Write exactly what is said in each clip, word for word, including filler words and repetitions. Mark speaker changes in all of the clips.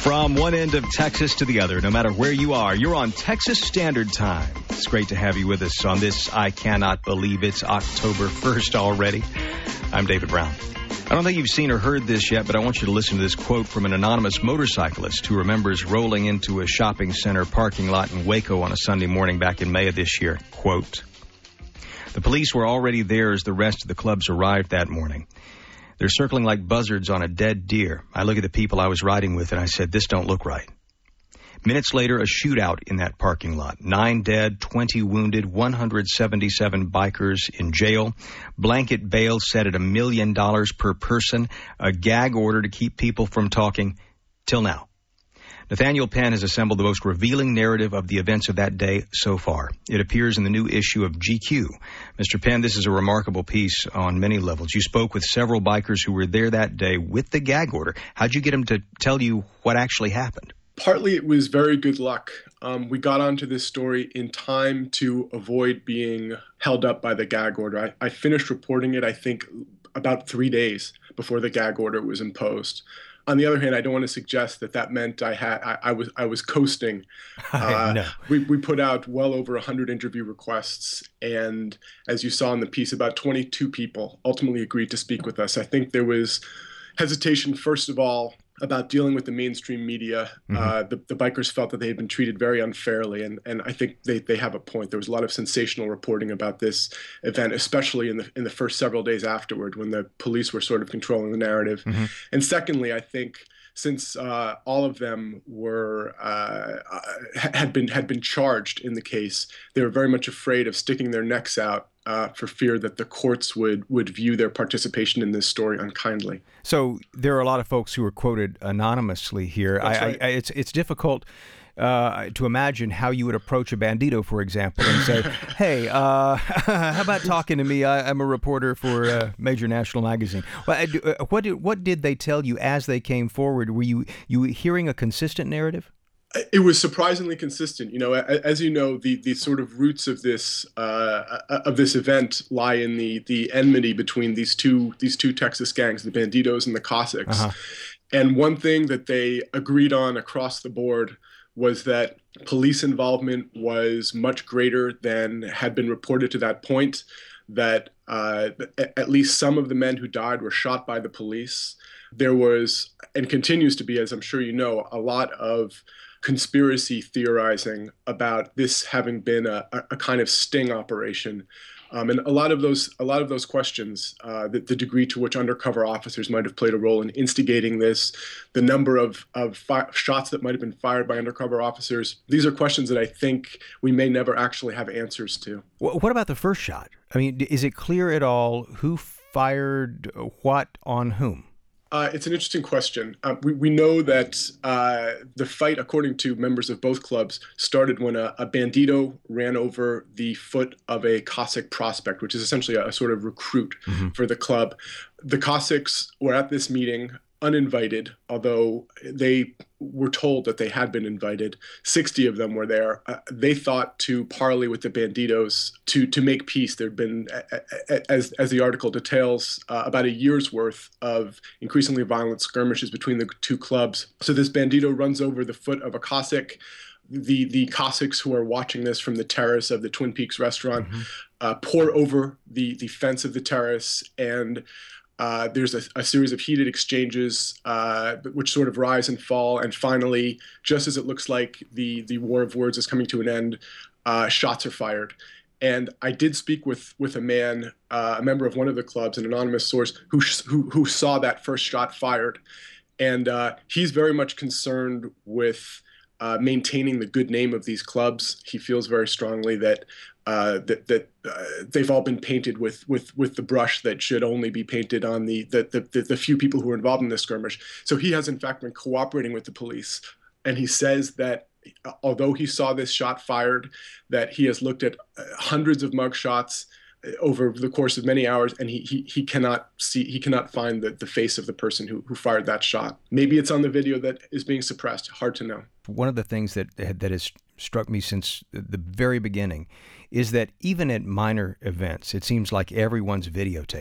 Speaker 1: From one end of Texas to the other, no matter where you are, you're on Texas Standard Time. It's great to have you with us on this I Cannot Believe It's October first already. I'm David Brown. I don't think you've seen or heard this yet, but I want you to listen to this quote from an anonymous motorcyclist who remembers rolling into a shopping center parking lot in Waco on a Sunday morning back in May of this year. Quote, "The police were already there as the rest of the clubs arrived that morning. They're circling like buzzards on a dead deer. I look at the people I was riding with and I said, this don't look right. Minutes later, a shootout in that parking lot. Nine dead, twenty wounded, one hundred seventy-seven bikers in jail. Blanket bail set at a million dollars per person. A gag order to keep people from talking. Till now. Nathaniel Penn has assembled the most revealing narrative of the events of that day so far. It appears in the new issue of G Q. Mister Penn, this is a remarkable piece on many levels. You spoke with several bikers who were there that day with the gag order. How'd you get them to tell you what actually happened?
Speaker 2: Partly it was very good luck. Um, we got onto this story in time to avoid being held up by the gag order. I, I finished reporting it, I think, about three days before the gag order was imposed. On the other hand, I don't want to suggest that that meant I had I, I was I was coasting. Uh,
Speaker 1: no.
Speaker 2: we we put out well over one hundred interview requests, and as you saw in the piece, about twenty-two people ultimately agreed to speak with us. I think there was hesitation, first of all, about dealing with the mainstream media. Mm-hmm. Uh, the, the bikers felt that they had been treated very unfairly, and, and I think they, they have a point. There was a lot of sensational reporting about this event, especially in the in the first several days afterward when the police were sort of controlling the narrative. Mm-hmm. And secondly, I think since uh, all of them were uh, had been had been charged in the case, they were very much afraid of sticking their necks out Uh, for fear that the courts would, would view their participation in this story unkindly.
Speaker 3: So there are a lot of folks who are quoted anonymously here.
Speaker 2: That's
Speaker 3: I,
Speaker 2: right.
Speaker 3: I, it's it's difficult uh, to imagine how you would approach a bandito, for example, and say, "Hey, uh, how about talking to me? I, I'm a reporter for a major national magazine." Well, I do, uh, what did what did they tell you as they came forward? Were you you hearing a consistent narrative?
Speaker 2: It was surprisingly consistent. You know, as you know, the, the sort of roots of this uh, of this event lie in the the enmity between these two these two Texas gangs, the Bandidos and the Cossacks. Uh-huh. And one thing that they agreed on across the board was that police involvement was much greater than had been reported to that point. That uh, at least some of the men who died were shot by the police. There was, and continues to be, as I'm sure you know, a lot of conspiracy theorizing about this having been a, a kind of sting operation. Um, and a lot of those, a lot of those questions, uh, the, the degree to which undercover officers might have played a role in instigating this, the number of, of fi- shots that might have been fired by undercover officers, these are questions that I think we may never actually have answers to.
Speaker 3: What about the first shot? I mean, is it clear at all who fired what on whom?
Speaker 2: Uh, it's an interesting question. Uh, we, we know that uh, the fight, according to members of both clubs, started when a, a bandito ran over the foot of a Cossack prospect, which is essentially a, a sort of recruit mm-hmm. for the club. The Cossacks were at this meeting uninvited, although they were told that they had been invited. sixty of them were there. Uh, they thought to parley with the Bandidos to to make peace. There'd been, as as the article details, uh, about a year's worth of increasingly violent skirmishes between the two clubs. So this Bandito runs over the foot of a Cossack. The the Cossacks who are watching this from the terrace of the Twin Peaks restaurant mm-hmm. uh, pour over the the fence of the terrace, and Uh, there's a, a series of heated exchanges uh, which sort of rise and fall. And finally, just as it looks like the, the war of words is coming to an end, uh, shots are fired. And I did speak with with a man, uh, a member of one of the clubs, an anonymous source, who who, who saw that first shot fired. And uh, he's very much concerned with uh, maintaining the good name of these clubs. He feels very strongly that Uh, that that uh, they've all been painted with with with the brush that should only be painted on the the, the the few people who were involved in this skirmish. So he has in fact been cooperating with the police, and he says that although he saw this shot fired, that he has looked at hundreds of mug shots over the course of many hours, and he he he cannot see he cannot find the, the face of the person who who fired that shot. Maybe it's on the video that is being suppressed. Hard to know.
Speaker 3: One of the things that that has struck me since the very beginning is that even at minor events, it seems like everyone's videotaping.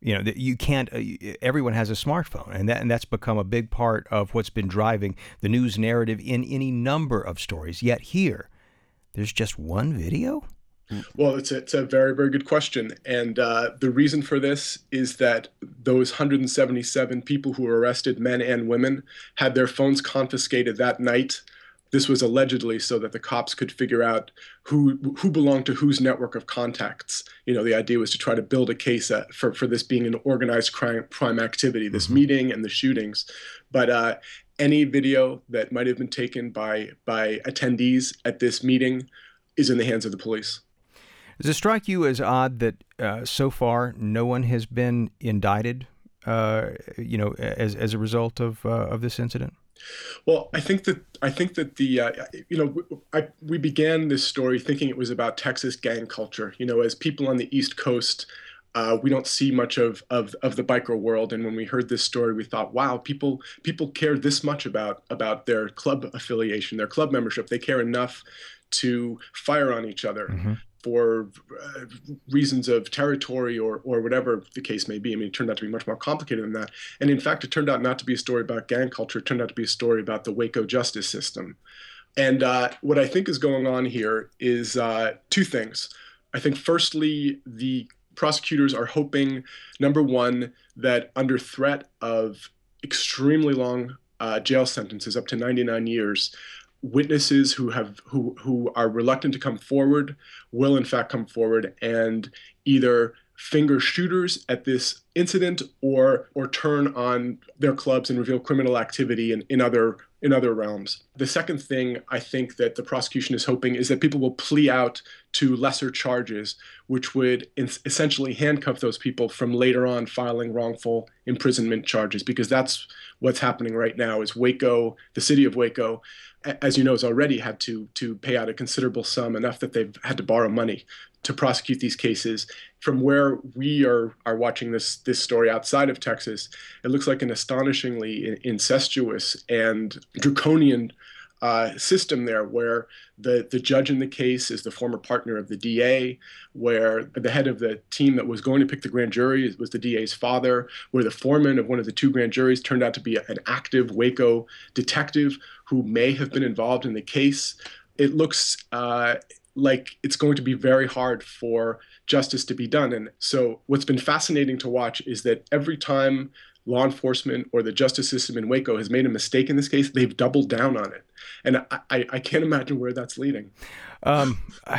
Speaker 3: You know, that you can't. Uh, everyone has a smartphone, and that and that's become a big part of what's been driving the news narrative in any number of stories. Yet here, there's just one video.
Speaker 2: Well, it's a, it's a very, very good question. And uh, the reason for this is that those one hundred seventy-seven people who were arrested, men and women, had their phones confiscated that night. This was allegedly so that the cops could figure out who who belonged to whose network of contacts. You know, the idea was to try to build a case uh, for, for this being an organized crime, crime activity, this mm-hmm. meeting and the shootings. But uh, any video that might have been taken by by attendees at this meeting is in the hands of the police.
Speaker 3: Does it strike you as odd that uh, so far no one has been indicted, uh, you know, as as a result of uh, of this incident?
Speaker 2: Well, I think that I think that the uh, you know I, we began this story thinking it was about Texas gang culture. You know, as people on the East Coast, uh, we don't see much of, of of the biker world. And when we heard this story, we thought, wow, people people care this much about about their club affiliation, their club membership. They care enough to fire on each other. Mm-hmm. For uh, reasons of territory or or whatever the case may be. I mean, it turned out to be much more complicated than that. And in fact, it turned out not to be a story about gang culture. It turned out to be a story about the Waco justice system. And uh, what I think is going on here is uh, two things. I think, firstly, the prosecutors are hoping, number one, that under threat of extremely long uh, jail sentences, up to ninety-nine years, witnesses who have who who are reluctant to come forward will in fact come forward and either finger shooters at this incident or or turn on their clubs and reveal criminal activity in, in other in other realms. The second thing I think that the prosecution is hoping is that people will plea out to lesser charges, which would in, essentially handcuff those people from later on filing wrongful imprisonment charges, because that's what's happening right now. Is Waco, the city of Waco, as you know, has already had to to pay out a considerable sum, enough that they've had to borrow money to prosecute these cases. From where we are are watching this this story outside of Texas, it looks like an astonishingly incestuous and draconian uh, system there, where the the judge in the case is the former partner of the D A, where the head of the team that was going to pick the grand jury was the D A's father, where the foreman of one of the two grand juries turned out to be an active Waco detective who may have been involved in the case. It looks uh, like it's going to be very hard for justice to be done. And so what's been fascinating to watch is that every time law enforcement or the justice system in Waco has made a mistake in this case, they've doubled down on it. And I, I, I can't imagine where that's leading.
Speaker 3: Um,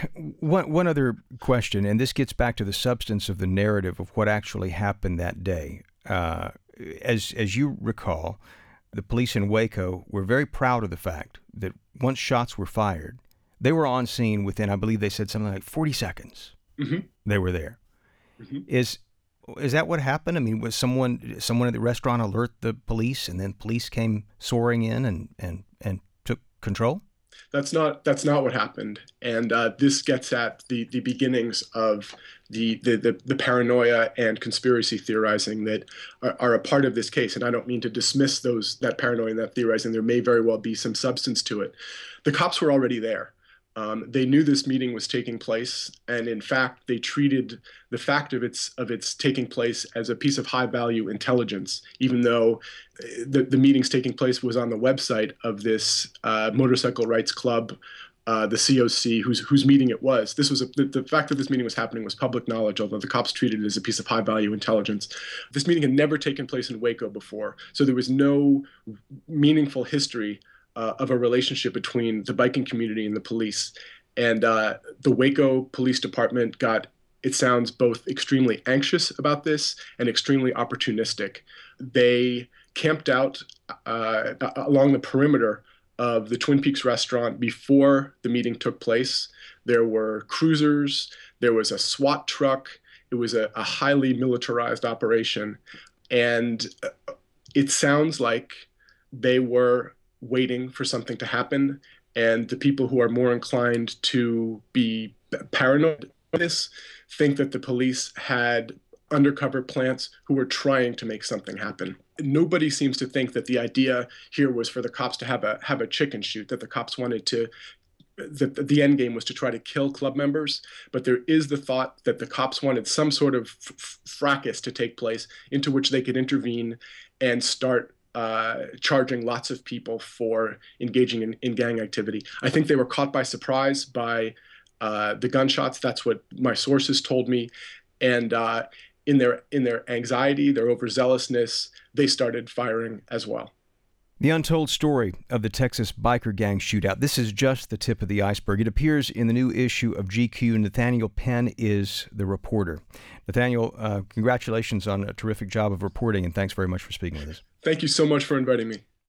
Speaker 3: one, one other question, and this gets back to the substance of the narrative of what actually happened that day. Uh, as as you recall, the police in Waco were very proud of the fact that once shots were fired, they were on scene within, I believe they said something like forty seconds. Mm-hmm. They were there. Mm-hmm. Is is that what happened? I mean, was someone someone at the restaurant alert the police, and then police came soaring in and, and, and took control?
Speaker 2: That's not that's not what happened, and uh, this gets at the, the beginnings of the, the the the paranoia and conspiracy theorizing that are, are a part of this case. And I don't mean to dismiss those that paranoia and that theorizing. There may very well be some substance to it. The cops were already there. Um, they knew this meeting was taking place, and in fact, they treated the fact of its of its taking place as a piece of high value intelligence, even though the, the meetings taking place was on the website of this uh, motorcycle rights club, uh, the C O C, whose whose meeting it was. This was a, the, the fact that this meeting was happening was public knowledge, although the cops treated it as a piece of high value intelligence. This meeting had never taken place in Waco before, so there was no meaningful history Uh, of a relationship between the biking community and the police. And uh, the Waco Police Department got, it sounds, both extremely anxious about this and extremely opportunistic. They camped out uh, along the perimeter of the Twin Peaks restaurant before the meeting took place. There were cruisers, there was a SWAT truck, it was a, a highly militarized operation. And it sounds like they were waiting for something to happen, and the people who are more inclined to be paranoid about this think that the police had undercover plants who were trying to make something happen. Nobody seems to think that the idea here was for the cops to have a have a chicken shoot, that the cops wanted to that the end game was to try to kill club members, but there is the thought that the cops wanted some sort of f- fracas to take place into which they could intervene and start uh, charging lots of people for engaging in, in gang activity. I think they were caught by surprise by uh, the gunshots. That's what my sources told me. And uh, in their in their anxiety, their overzealousness, they started firing as well.
Speaker 3: The untold story of the Texas biker gang shootout. This is just the tip of the iceberg. It appears in the new issue of G Q. Nathaniel Penn is the reporter. Nathaniel, uh, congratulations on a terrific job of reporting, and thanks very much for speaking with us.
Speaker 2: Thank you so much for inviting me.